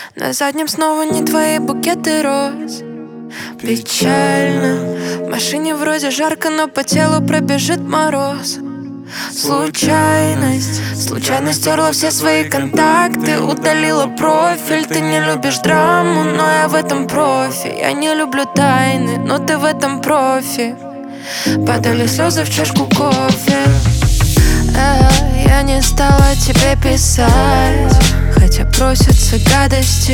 На заднем снова не твои букеты роз. Печально. В машине вроде жарко, но по телу пробежит мороз. Случайность. Случайно стерла все свои контакты, удалила профиль. Ты не любишь драму, но я в этом профи. Я не люблю тайны, но ты в этом профи. Падали слезы в чашку кофе. Я не стала тебе писать, хотя просятся гадости.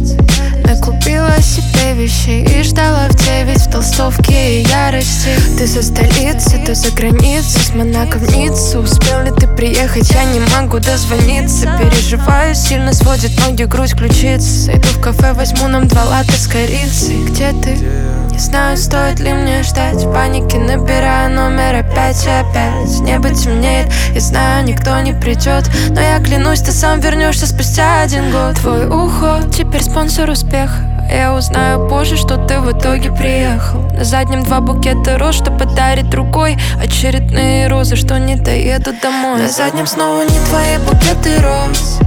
Накупила себе вещей и ждала в 9 в толстовке и ярости. Ты со столицы, ты за границей, с Монако в Ниццу. Успел ли ты приехать? Я не могу дозвониться. Переживаю, сильно сводит ноги, грудь, ключицы. Зайду в кафе, возьму нам 2 латте с корицей. Где ты? Не знаю, стоит ли мне ждать. В панике набираю номер опять и опять. Небо темнеет, я знаю, никто не придет, но я клянусь, ты сам вернешься спустя 1 год. Твой уход теперь спонсор успеха. Я узнаю позже, что ты в итоге приехал. На заднем 2 букета роз, что подарит другой. Очередные розы, что не доедут домой. На заднем снова не твои букеты роз.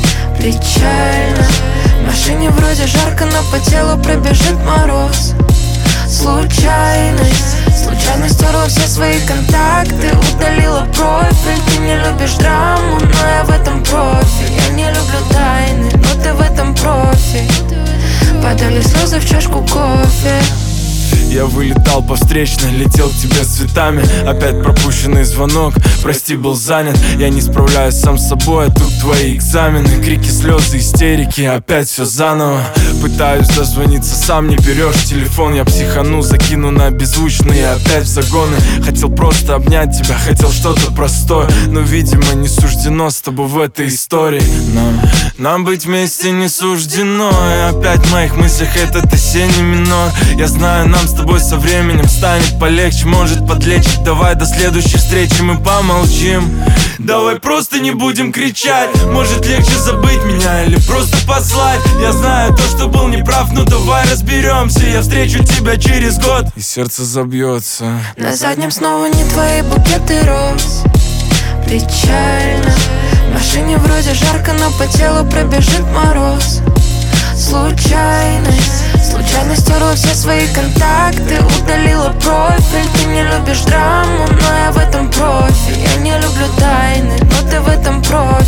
Печально. В машине вроде жарко, но по телу пробежит мороз. Случайность. Случайно стерла все свои контакты, удалила профиль. Ты не любишь драму, но я в этом профи. Я не люблю тайны, но ты в этом профи. Падали слезы в чашку кофе. Я вылетал по встречной, летел к тебе с цветами. Опять пропущенный звонок, прости, был занят. Я не справляюсь сам с собой, а тут твои экзамены. Крики, слезы, истерики, опять все заново. Пытаюсь дозвониться, сам не берешь телефон. Я психану, закину на беззвучные, опять в загоны. Хотел просто обнять тебя, хотел что-то простое, но, видимо, не суждено с тобой в этой истории. Нам быть вместе не суждено. И опять в моих мыслях этот осенний минор. Я знаю, нам с тобой со временем станет полегче, может подлечить. Давай до следующей встречи мы помолчим. Давай просто не будем кричать. Может легче забыть меня или просто послать. Я знаю то, что был неправ, но давай разберемся. Я встречу тебя через год, и сердце забьется. На заднем снова не твои букеты роз. Печально. В машине вроде жарко, но по телу пробежит мороз. Случайность. Случайно стерла все свои контакты, удалила профиль. Ты не любишь драму, но я в этом профи. Я не люблю тайны, но ты в этом профи.